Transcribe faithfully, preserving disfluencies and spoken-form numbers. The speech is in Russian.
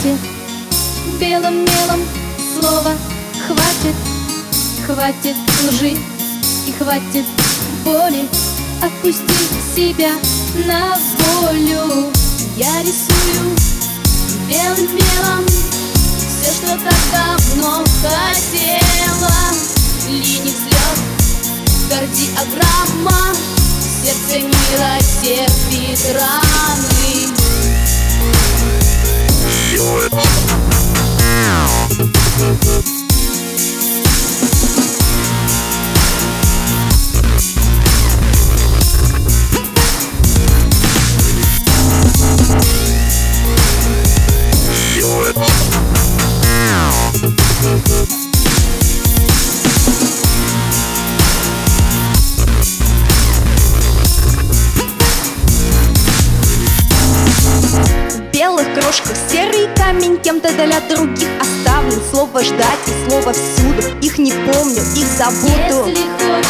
хватит белым мелом слова, хватит, хватит лжи и хватит боли. Отпусти себя на волю. Я рисую белым мелом все, что так давно хотела. Линии взлет, кардиограмма, сердце мира терпит раны. В белых крошках серый камень кем-то для других оставлен. Слово ждать и слово всюду. Их не помню, их забуду. Если хочешь